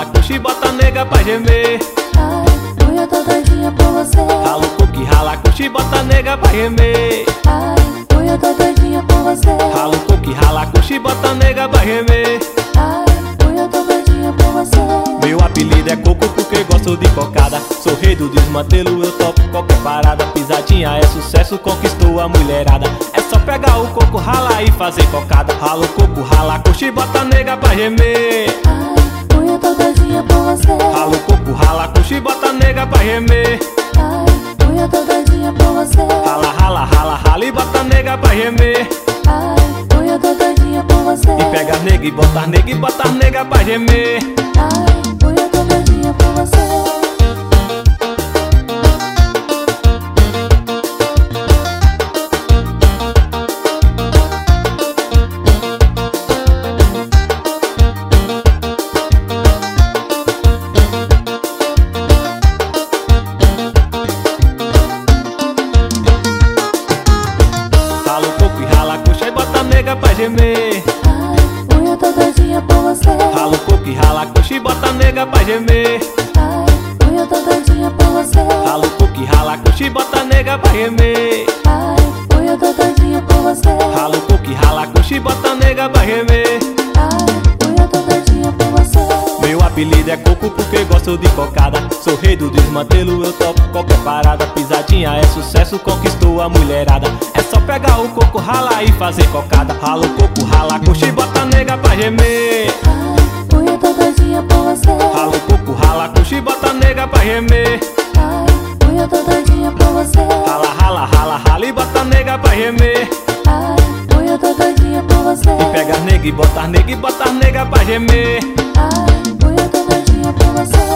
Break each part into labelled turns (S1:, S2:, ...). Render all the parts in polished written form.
S1: rala, coxa e bota nega pra gemer.
S2: Ai, ui, eu tô doidinha por você.
S1: Rala o coco e rala, coxa e bota nega pra gemer.
S2: Ai, ui, eu tô doidinha por você.
S1: Rala o coco e rala, coxa e bota nega pra gemer.
S2: Ai, ui, eu tô doidinha por você.
S1: Meu apelido é Coco porque gosto de cocada. Sou rei do desmantelo, eu topo qualquer parada. Pisadinha é sucesso, conquistou a mulherada. É só pegar o coco, ralar e fazer cocada. Rala o coco, rala a coxa e bota nega pra gemer.
S2: Ai, ui, eu tô doidinha por você.
S1: Rala o coco, rala a coxa e bota nega pra gemer.
S2: Ai, ui, eu tô doidinha por você.
S1: Rala, rala, rala, rala e bota nega pra gemer.
S2: Ai, ui, eu tô doidinha por você.
S1: E pega nega e bota nega pra gemer.
S2: Ai, ui, eu tô doidinha por você.
S1: Rala o coco e rala a coxa e bota nega pra gemer.
S2: Ai, ui, eu tô doidinha por você.
S1: Rala o coco e rala a coxa e bota nega pra gemer.
S2: Ai, ui, eu tô doidinha por você.
S1: Rala o coco e rala a coxa e bota nega pra gemer.
S2: Ai, ui, eu tô doidinha por você.
S1: Rala o coco e rala a coxa e bota nega pra gemer.
S2: Ai, ui, eu tô doidinha por você.
S1: Meu apelido é Coco porque gosto de cocada. Sou rei do desmantelo, eu topo qualquer parada. Pisadinha é sucesso, conquistou a mulherada. É só pegar o coco, ralar e fazer cocada. Rala o coco, rala a coxa e bota nega pra gemer.
S2: Ai, ui, eu tô doidinha por você.
S1: Rala o coco, rala a coxa e bota nega pra gemer.
S2: Ai, ui, eu tô doidinha por você.
S1: Rala, rala, rala, rala e bota nega pra gemer.
S2: Ai, ui, eu tô doidinha por você.
S1: E pega nega e bota nega pra gemer.
S2: Ai, ui, eu tô doidinha por você.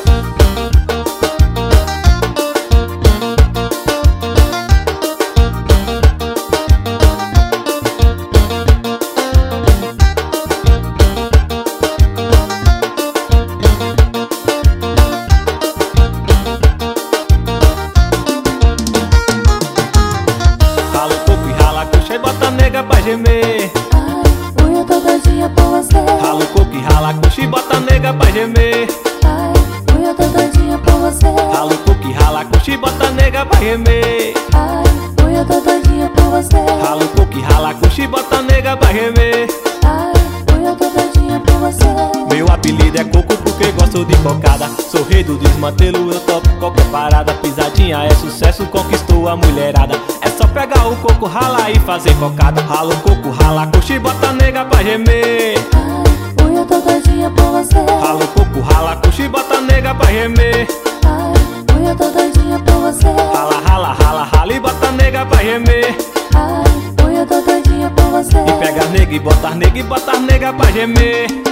S1: Rala o coco e rala a coxa e bota nega pra gemer.
S2: Ai, ui, eu tô doidinha por você.
S1: Rala o coco e rala a coxa e bota nega pra gemer.
S2: Ai, ui, eu tô doidinha por você.
S1: Rala o coco e rala a coxa e bota nega pra gemer.
S2: Ai, ui, eu tô doidinha por você.
S1: Rala o coco e rala a coxa e bota nega pra gemer.
S2: Ai, ui, eu tô doidinha por você.
S1: Meu apelido é Coco porque gosto de cocada. Sou rei do desmantelo, eu topo qualquer parada. Pisadinha é sucesso, conquistou a mulherada. É só pegar o coco, ralar e fazer cocada. Rala o coco, rala a coxa e bota nega pra gemer.
S2: Ai, ui, eu tô doidinha por você.
S1: Rala o coco, rala a coxa e bota nega pra gemer.
S2: Ai, ui, eu tô doidinha por você.
S1: Rala, rala, rala, rala e bota nega pra gemer.
S2: Ai, ui, eu tô doidinha por você.
S1: E pega nega e bota nega pra gemer.